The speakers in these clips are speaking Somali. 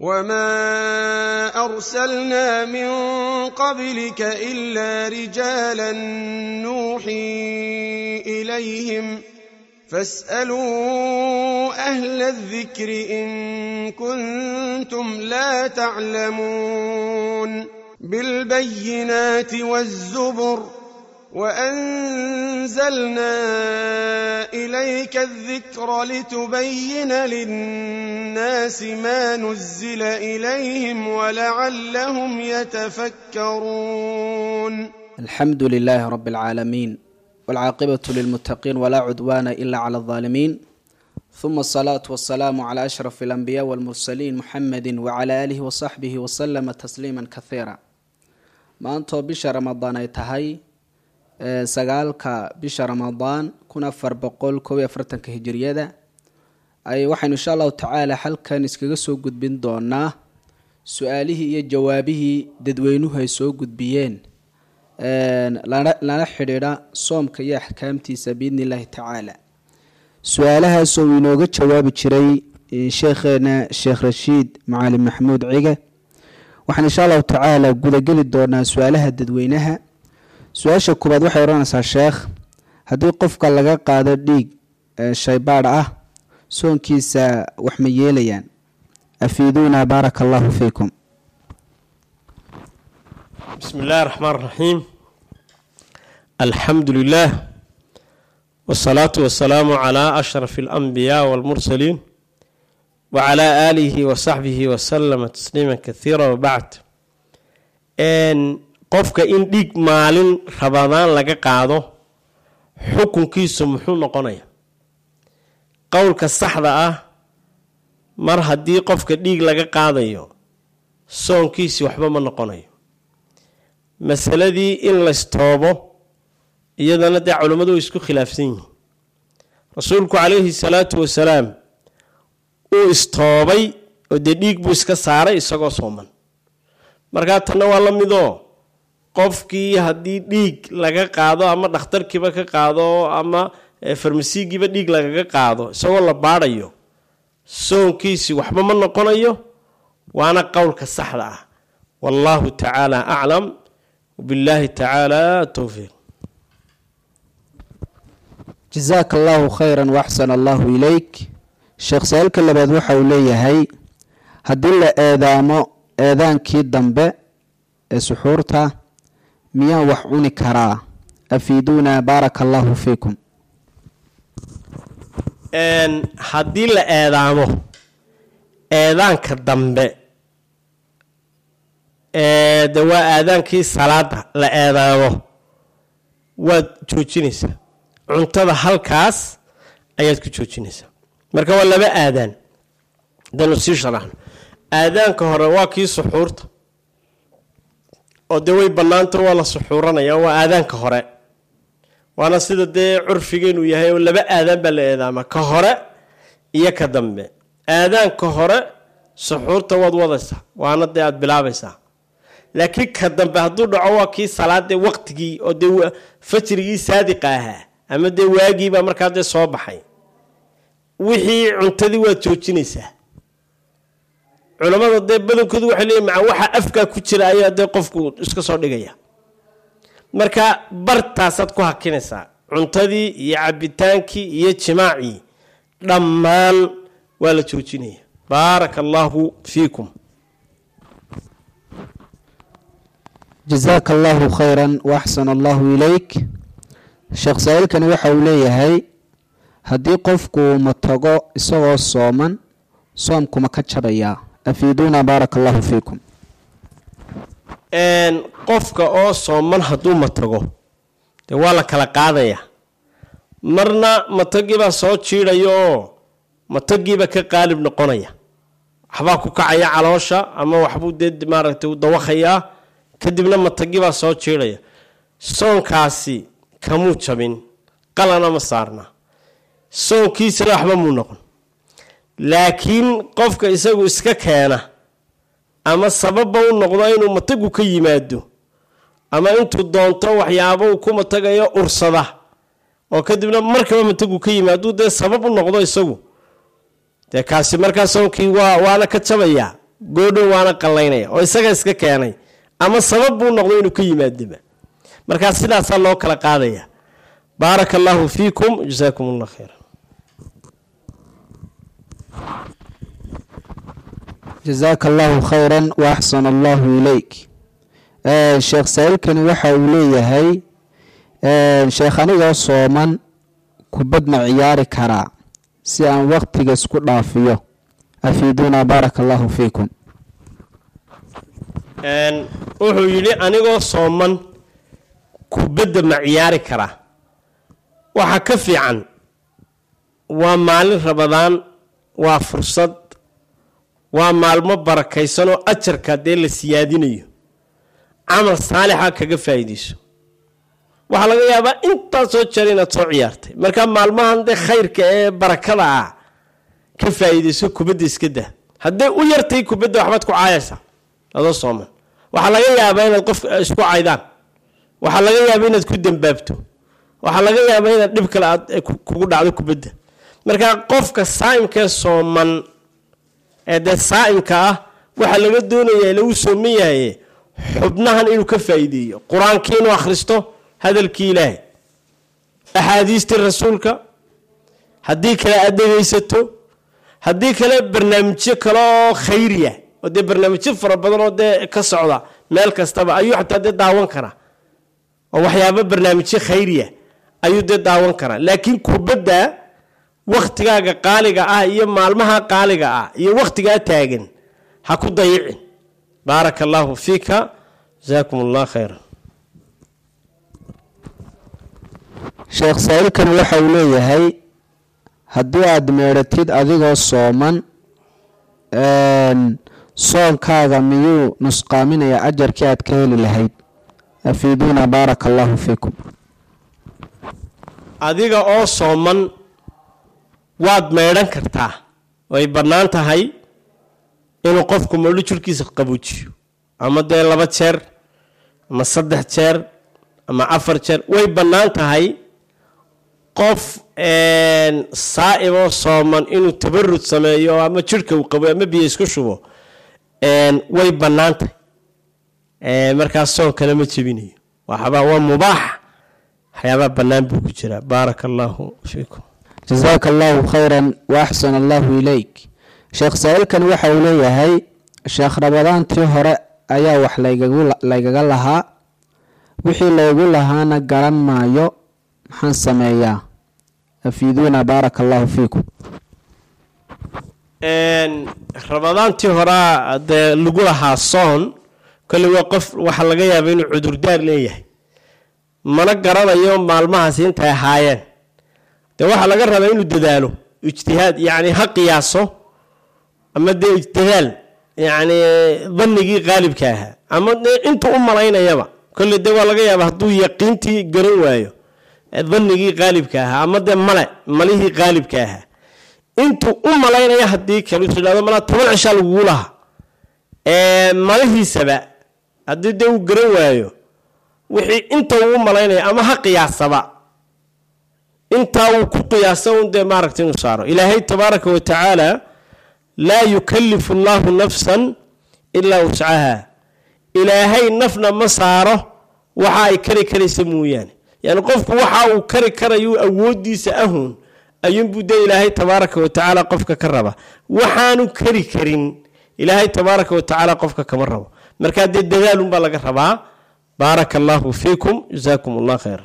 وما أرسلنا من قبلك إلا رجالا نوحي إليهم فاسألوا أهل الذكر إن كنتم لا تعلمون بالبينات والزبر وأنزلنا إليك الذكر لتبين للناس ما نزل إليهم ولعلهم يتفكرون. الحمد لله رب العالمين والعاقبة للمتقين ولا عدوان إلا على الظالمين ثم الصلاة والسلام على أشرف الأنبياء والمرسلين محمد وعلى آله وصحبه وسلم تسليما كثيرا. ما أنتو بشهر رمضان يتهي sagaalka bisha Ramadaan 1441 hijriyada ay waxaan insha Allah taala halkan iskaga soo gudbin doonaa su'aalihii iyo jawaabihii dadweynuhu ay soo gudbiyeen lana xiriira soomka iyo ahkaamtiisa biidnillaahi taala. su'aalahaas oo inooga jawaabi jiray sheekheena Sheekh Rashiid Macalin Maxmuud Ciga. waxaan insha Allah taala gudagali doonaa su'aalaha dadweynaha. su-aasha koobaad waxay oranaysaa sheekh, haddii qofka laga qaado dhiig shaybaadh ah soonkiisa wax ma yeelayaan? afiiduuna baaraka allahu fiikum. بسم الله الرحمن الرحيم الحمد لله والصلاة والسلام على أشرف الأنبياء والمرسلين وعلى آله وصحبه وسلم تسليما كثيرا وبعد. qofka in dhiig maalin Ramadaan laga qaado xukunkiisu muxuu noqonayaa? qowlka saxda ah mar haddii qofka dhiig laga qaadayo soonkiisi waxba ma noqonayo. masaladii in la istoobo iyadana dee culimadu isku khilaafsan yihiin. rasuulku calayhi salaatu wasalaam uu istoobay oo dee dhiig buu iska saaray isagoo sooman. markaa tanna waa la midoo qofkii haddii dhiig laga qaado ama dhakhtarkiiba ka qaado ama farmasiigiiba dhiig lagaga qaado isagoo la baadhayo soonkiisi waxba ma noqonayo, waana qowlka saxda ah. wallahu tacaala aclam وبالله تعالى التوفيق. جزاك الله خيرا وأحسن الله إليك. شيخ سألك اللي بعد وحا وليهي هدل آذان كي دنبه سحورتا ميا وحوني كرا أفيدونا بارك الله فيكم. هدل آذان كدنبه dawaa aadaankii salaada la eedaamo waad joojinaysaa. cuntada halkaas ayaad ku joojinaysaa. marka waa laba aadaan danu sii sharaxno. aadaanka hore waa kii suxuurta oo dee way bannaanta waa la suxuuranaya, waa aadaanka hore, waana sida dee curfigeenu yahay oo laba aadaan baa la eedaama, ka hore iyo ka dambe. aadaanka hore suxuurta waad wadaysaa, waana dee aad bilaabaysaa. laakiin ka dambe hadduu dhaco waa kii salaadee waqtigii oo dee fajrigii saadiqa ahaa ama dee waagiibaa markaa dee soo baxay. wixii cuntadii waad joojinaysaa. culamada dee badankoodu waxay leeyihin maca waxa afkaa ku jira ayaa dee qofku iska soo dhigaya. marka bartaasaad ku hakinaysaa. cuntadii iyo cabitaankii iyo jimaacii dhammaan waa la joojinaya. baaraka allahu fiikum. جزاك الله خيرا وأحسن الله إليك. شيخ سائلك وحا وليهي هدي قفكو متغو إساغو صوما صومكو مكتشبيا أفيدونا بارك الله فيكم. qofka oo sooman hadduu matago dee waa la kala qaadaya. marna matagiibaa soo jiidhaya oo matagiiba ka qaalib noqonaya, waxbaa ku kacaya caloosha ama waxbuu dee maaragtay u dawaqayaa, kadibna matagibaa soo jiidhaya. soonkaasi kamuu jabin, qalana ma saarna, soonkiisana waxba muu noqon. laakiin qofka isagu iska keena ama sababba u noqdo inuu matagu ka yimaado ama intuu doonto waxyaabo uu ku matagayo ursada oo kadibna markaba matagu ka yimaado dee sabab u noqdo isagu, dee kaasi markaa soonkii waana ka jabaya, goodhow waana qallaynaya oo isaga iska keenay ama sabab buu noqdo inuu ka yimaadaba markaa sidaasaa loo kala qaadaya baaraka allaahu fiikum jasaakum allah khayra jazaaka allahu khayran wa axsana allahu ilayk sheekh saa'ilkani waxa uu leeyahay sheekh anigoo sooman kubad ma ciyaari karaa si aan waqtiga isku dhaafiyo afiiduna baaraka allahu fiikum wuxuu yidhi anigoo sooman kubadda ma ciyaari karaa waxa ka fiican waa maalin Ramadaan waa fursad waa maalmo barakaysan oo ajarka dee la siyaadinayo camal saalixa kaga faa'iideyso waxa laga yaabaa inta soo jeer inaad soo ciyaartay marka maalmahan dee khayrka ee barakada ah ka faa'iideyso kubadda iska daa haddii u yartay kubadda waxbaad ku caayaysaa adoo sooman waxa laga yaabaa inaad qof isku caydaan waxa laga yaabaa inaad ku dambaabto waxa laga yaabaa inaad dhib kale aad kugu dhacdo kubadda marka qofka saa'imka sooman ee saa'imka ah waxa laga doonayaa inuu sooman yahay xubnahan inuu ka faa'iideeyo quraanka inuu akhristo hadalkii ilaahay axaadiista rasuulka haddii kale aad dhegaysato haddii kale barnaamijyo kale oo khayriya oo dee barnaamijyo fara badan oo dee ka socda meel kastaba ayuu xataa dee daawan karaa oo waxyaabo barnaamijyo khayriya ayuu dee daawan karaa laakiin kubadda waqtigaaga qaaliga ah iyo maalmaha qaaliga ah iyo waqtigaa taagan ha ku dayicin baaraka allaahu fiika jazaakum allah khayran sheekh saa'ilkan waxa uu leeyahay haddii aad meedhatid adigoo sooman soonkaaga miyuu nusqaaminayaa ajarkii aad ka heli lahayd afiiduna baaraka allaahu fiikum adiga oo sooman waad meedhan kartaa way bannaan tahay inuu qofku meedho jirkiisa qabuujiyo ama dee 2 jeer ama 3 jeer ama 4 jeer way bannaan tahay qof saa'ib oo sooman inuu tabarrud sameeyo ama jirka uu qabo ama biyo isku shubo way bannaan tahay markaas soon kale ma jebinayo waa mubaax waxyaabaa bannaan buu ku jiraa baaraka allaahu fiikum jazaaka allahu khayran wa axsana allahu ilayk sheekh saa'ilkan waxa uu leeyahay sheekh ramadaantii hore ayaa wax laygaga lahaa wixii laygu lahaana garan maayo maxaan sameeyaa afiiduna baaraka allahu fiikum ramadaantii hore dee lagu lahaa soon kale waa qof waxa laga yaabaa inuu cudurdaar leeyahay mana garanayo maalmahaas intay ahaayeen dee waxaa laga rabaa inuu dadaalo ijtihaad yacni ha qiyaaso ama dee ijtihaal yacni dannigii qaalibka ahaa ama intuu u malaynayaba kolle dee waa laga yaabaa hadduu yaqiintii garan waayo dannigii qaalibka ahaa ama dee malihii qaalibka ahaa intuu u malaynaya haddii kale uu yidhahdo malaa 10 cishaa lagugu lahaa malihiisaba haddii dee uu garan waayo wixii inta uu malaynaya ama ha qiyaasaba inta uu ku qiyaasa un dee maaragtay inuu saaro ilaahay tabaaraka wa tacaala laa yukallifu allahu nafsan ilaa wuscaha ilaahay nafna ma saaro waxa ay kari karaysa mooyaane yani qofku waxa uu kari karayo awoodiisa ahun ayuunbuu dee ilaahay tabaaraka wa tacaala qofka ka raba waxaanu kari karin ilaahay tabaaraka wa tacaala qofka kama rabo markaa dee dadaalunbaa laga rabaa baaraka allaahu fiikum jazaakum allah khayran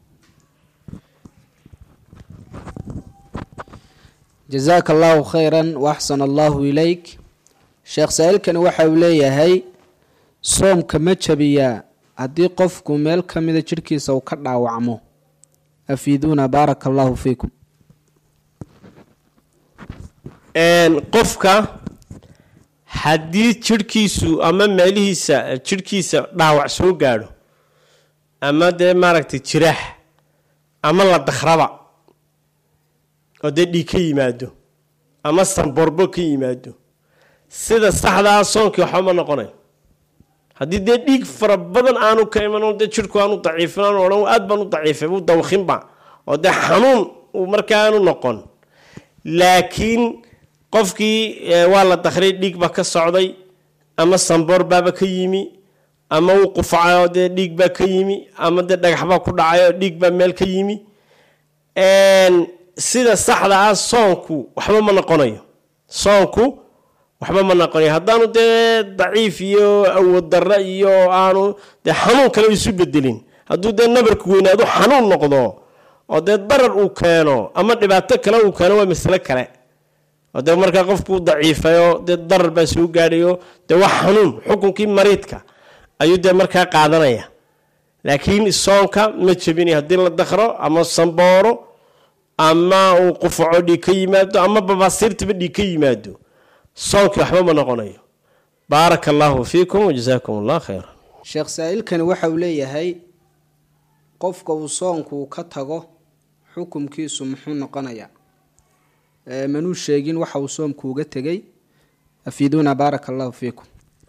jazaaka allahu khayran wa axsana allahu ilayk sheekh saa'ilkani waxa uu leeyahay soomka ma jabiyaa haddii qofku meel ka mida jirhkiisa uu ka dhaawacmo afiiduna baaraka allaahu fiikum qofka haddii jirhkiisu ama meelihiisa jirhkiisa dhaawac soo gaadho ama dee maaragtay jiraax ama la dakhraba oo dee dhiig ka yimaado ama sanborbo ka yimaado sida saxdaa soonkii waxba ma noqonayo haddii dee dhiig fara badan aanu ka iman dee jirhku aanu daciifin aanu odhan aad baan u daciifay uu dawkhinba oo dee xanuun uu markaa aanu noqon laakiin qofkii waa la dakhray dhiig ba ka socday ama sanboor baaba ka yimi ama uu qufacayo dee dhiig baa ka yimi ama dee dhagax baa ku dhacayo dhiig baa meel ka yimi sida saxda ah soonku waxba ma noqonayo haddaanu dee daciif iyo awood darro iyo aanu dee xanuun kale isu bedelin hadduu dee nabarku weynaado xanuun noqdo oo dee darar uu keeno ama dhibaato kale uu keeno waa masale kale oo dee markaa qofku daciifayo dee darar baa soo gaadhayo dee wax xanuun xukunkii mariidka ayuu dee markaa qaadanaya laakiin soonka ma jebinayo haddii la dakro ama sanbooro ama uu qufaco dhiig ka yimaado ama babaasiirtaba dhiig ka yimaado soonkii waxba ma noqonayo baaraka allaahu fiikum wajazaakum allah khayra sheekh saa'ilkani waxa uu leeyahay qofka uu soonku ka tago xukumkiisu muxuu noqonayaa manuu sheegin waxa uu soomku uga tegay afiiduuna baaraka allahu fiikum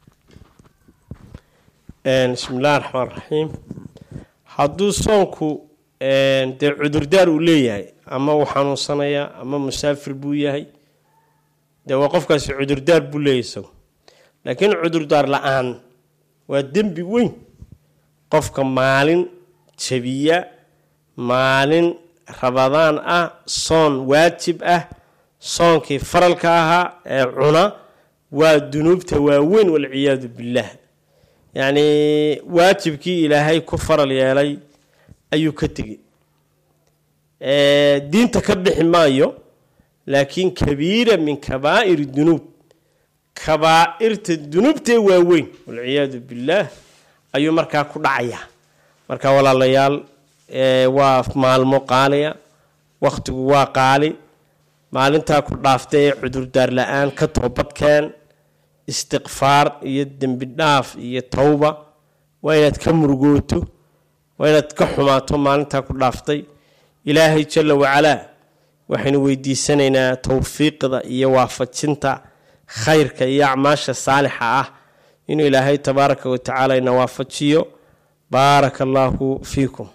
bismi illahi raxmaan raxiim hadduu soonku dee cudurdaar uu leeyahay ama uu xanuunsanaya ama musaafir buu yahay dee waa qofkaasi cudurdaar buu leeyahay isagu laakiin cudurdaar la-aan waa dembi weyn qofka maalin jabiya maalin rabadaan ah soon waajib ah soonkii faralka ahaa ee cuna waa dunuubta waaweyn walciyaadu billaah yacnii waajibkii ilaahay ku faral yeelay ayuu ka tegey diinta ka bixi maayo laakiin kabiira min kabaa'iri dunuub kabaa'irta dunuubtee waaweyn walciyaadu billaah ayuu markaa ku dhacaya marka walaalayaal waa maalmo qaaliya wakhtigu waa qaali maalintaa ku dhaaftay ee cudurdaar la-aan ka toobadkeen istiqfaar iyo dembi dhaaf iyo towba waa inaad ka murugooto waa inaad ka xumaato maalintaa ku dhaaftay ilaahay jalla wacalaa waxaynu weydiisanaynaa towfiiqda iyo waafajinta khayrka iyo acmaasha saalixa ah inuu ilaahay tabaaraka wa tacaala ina waafajiyo baaraka allaahu fiikum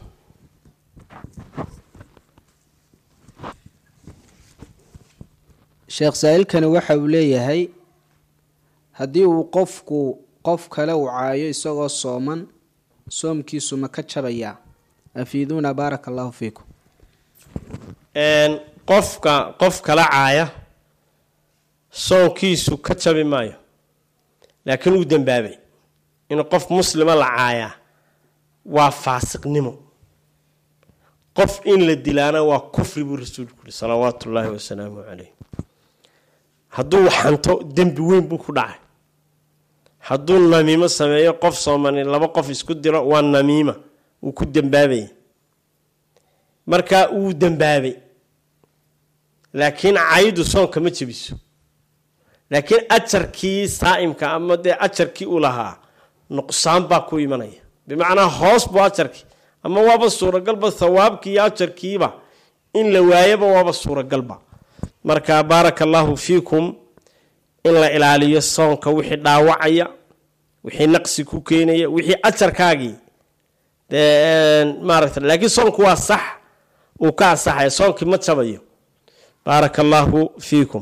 sheekh saa'ilkani waxa uu leeyahay haddii uu qofku qof kale u caayo isagoo sooman soomkiisu ma ka jabayaa afiiduuna baaraka allahu fiikum qofka qof kala caaya soonkiisu ka jabi maayo laakiin uu dembaabay inuu qof muslima la caayaa waa faasiqnimo qof in la dilaana waa kufri buu rasuulku yiri salawaatu ullaahi wasalaamu calayh hadduu xanto dembi weyn buu ku dhacay hadduu namiimo sameeyo qof soomani laba qof isku diro waa namiima uu ku dembaabaya markaa uu dembaabay laakiin caydu soonka ma jebiso laakiin ajarkii saa'imka ama dee ajarkii uu lahaa nuqsaan baa ku imanaya bimacnaa hoos buu ajarkii ama waaba suuragalba thawaabkii iyo ajarkiiba in la waayaba waaba suuragalba marka baaraka allaahu fiikum in la ilaaliyo soonka wixii dhaawacaya wixii naqsi ku keenaya wixii ajarkaagii maaragta laakiin soonku waa sax uu ka asaxaya soonkii ma jabayo baaraka allaahu fiikum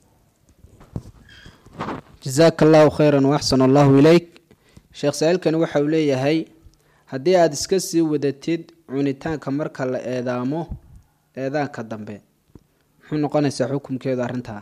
jazaaka allahu khayran waaxsan allahu ilayk sheekh saa'ilkani waxa uu leeyahay haddii aada iska sii wadatid cunitaanka marka la eedaamo eedaanka dambe muxuu noqonaysaa xukumkeedu arrintaa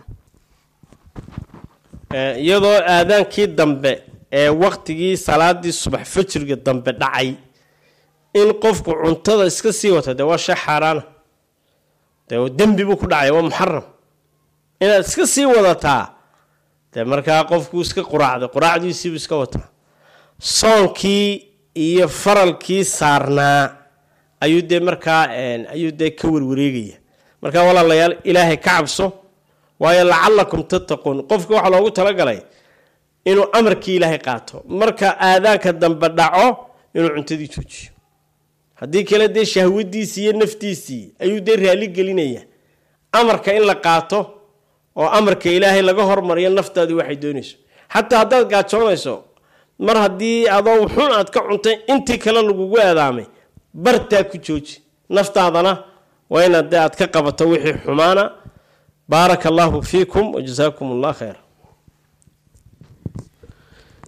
iyadoo aadaankii dambe ee waqtigii salaadii subax fajriga dambe dhacay in qofku cuntada iska sii wato dee waa shay xaaraana dee dembi buu ku dhacay waa muxaram inaad iska sii wadataa dee markaa qofku iska quraacday quraacdiisiibuu iska wataa soonkii iyo faralkii saarnaa ayuu dee markaa ayuu dee ka warwareegaya markaa walaalayaal ilaahay ka cabso waayo lacalakum tattaquun qofka waxaa loogu talagalay inuu amarkii ilaahay qaato marka aadaanka dambe dhaco inuu cuntadii joojiyo haddii kale dee shahwadiisii iyo naftiisii ayuu dee raali gelinaya amarka in la qaato oo amarka ilaahay laga hormariyo naftaadii waxay doonayso xataa haddaad gaajoonayso mar haddii adoo xun aad ka cuntay intii kale lagugu eedaamay bartaa ku jooji naftaadana waa inaad dee aad ka qabato wixii xumaana baaraka allaahu fiikum wajazaakum allah khayra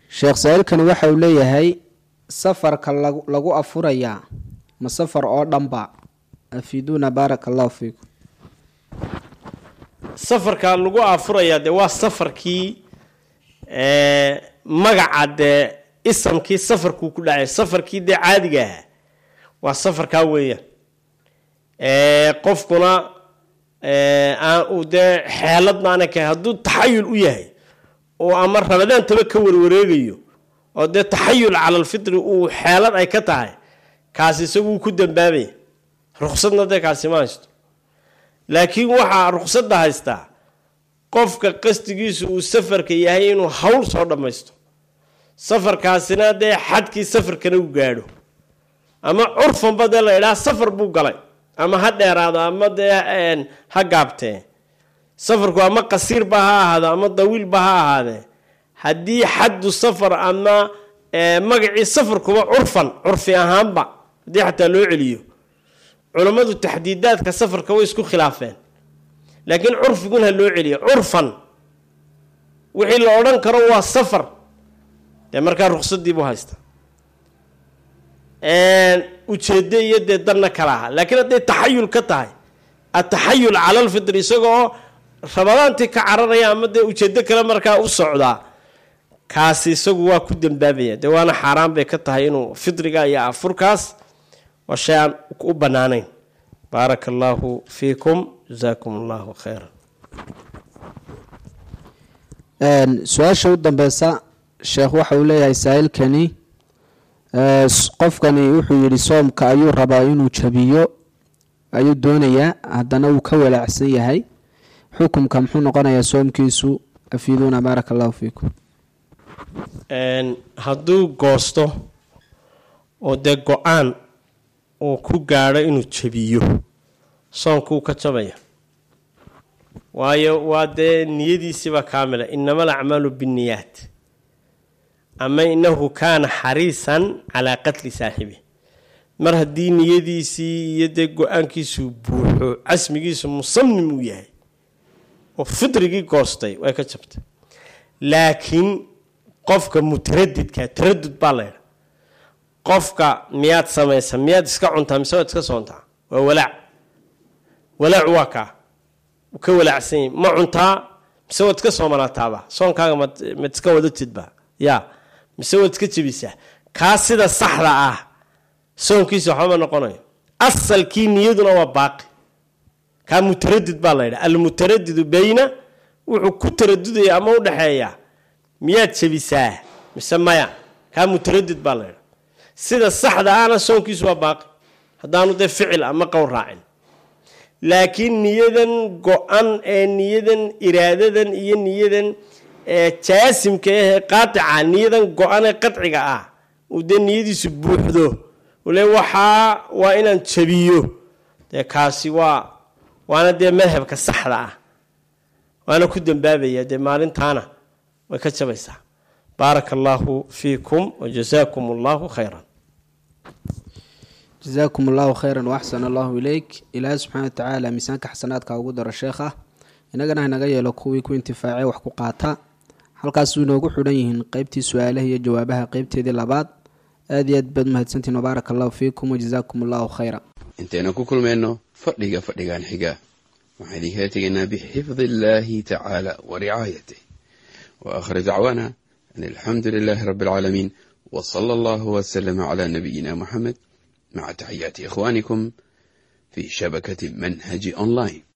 sheekh saa'ilkani waxa uu leeyahay safarka lagu afurayaa ma safar oo dhanba afiiduuna baaraka allahu fiikum. safarka lagu afurayaa dee waa safarkii magaca dee isamkii safarkuu ku dhacay safarkii dee caadiga ahaa waa safarkaa weeyaan. qofkuna uu dee xeeladnaana ka hadduu taxayul u yahay oo ama ramadaantaba ka warwareegayo oo dee taxayul cala alfitri uu xeelad ay ka tahay kaasi isaguu ku dambaabaya ruqsadna dee kaasi ma haysto. laakiin waxaa ruqsadda haystaa qofka qasdigiisu uu safarka yahay inuu hawl soo dhammaysto safarkaasina dee xadkii safarkana u gaadho ama curfanba dee la idhaha safar buu galay ama ha dheeraado ama dee ha gaabtee safarku ama qasiirba ha ahaado ama dawiilba ha ahaadee haddii xaddu safar ama magacii safarkuba curfi ahaanba haddii xataa loo celiyo culammadu taxdiidaadka safarka way isku khilaafeen laakiin curfigun ha loo celiyo curfan wixii la odhan karo waa safar dee markaa ruqsadiibuu haysta ujeeddo iyo dee danna kala aha. laakiin hadday taxayul ka tahay ataxayul cala alfitri isagoo ramadaantii ka cararaya ama dee ujeeddo kale markaa u socdaa kaasi isagu waa ku dambaabaya dee waana xaaraan bay ka tahay inuu fitriga iyo afurkaas waa shay aan u bannaanayn. baaraka allaahu fiikum jasaakum allahu khayran. su-aasha u dambeysa sheekh waxa uu leeyahay saa'ilkani qofkani wuxuu yidhi soomka ayuu rabaa inuu jabiyo ayuu doonayaa haddana wuu ka walaacsan yahay xukumka muxuu noqonayaa soomkiisu afiiduuna baaraka allahu fiikum. hadduu goosto oo dee go-aan uu ku gaadho inuu jabiyo soomkuu ka jabaya waayo waa dee niyadiisiiba kaamila inama alacmaalu binniyaat ama inahu kaana xariisan calaa qatli saaxibi mar haddii niyadiisii iyo dee go-aankiisu buuxo casmigiisu musamim uu yahay oo fitrigii goostay way ka jabtay. laakiin qofka mutaradidka taradud baa la yidha qofka miyaad samaysa miyaad iska cuntaa mise waad iska soontaa waa walaacu waa kaa uu ka walaacsan yahay ma cuntaa mise waad iska soomanaataaba soonkaaga mad iska wadatidba yaa mise waad iska jebisaa kaa sida saxda ah soonkiisa waxba ma noqonayo asalkii niyaduna waa baaqi kaa mutaradid baa la yidha almutaradidu bayna wuxuu ku taradudaya ama u dhexeeya miyaad jebisaa mise maya kaa mutaradid baa la yidha sida saxda ahna soonkiisu waa baaqi haddaanu dee ficil ama qowl raacin. laakiin niyadan go-an ee niyadan iraadadan iyo niyadan jaasimka ahee qaatica niyadan go-an ee qadciga ah uu dee niyadiisu buuxdo ule waxaa waa inaan jabiyo dee kaasi waana dee madhabka saxda ah waana ku dambaabaya dee maalintaana way ka jabaysaa. baaraka allaahu fiikum wajazaakum allahu khayran. jazaakum allahu khayran waaxsan allahu ileyk. ilaahay subxaana wa tacaala miisaanka xasanaadka ugu daro sheekha inagana hanaga yeelo kuwii ku intifaacay wax ku qaata. halkaasuu inoogu xidhan yihiin qeybtii su-aalaha iyo jawaabaha qeybteedii labaad. aad iyo aad baad mahadsantiin wabaaraka allahu fiikum wajazaakum allahu khayra. intaynu ku kulmayno fadhigan xiga waxaan idinkaga tegaynaa bixifdi illaahi tacaala wa ricaayatih wa aakhiru dacwaana an alxamdu lilaahi rabbi alcaalamiin wa sala allahu wasalama calaa nabiyina muxamed maca taxiyaati ikhwaanikum fi shabakati manhaji online.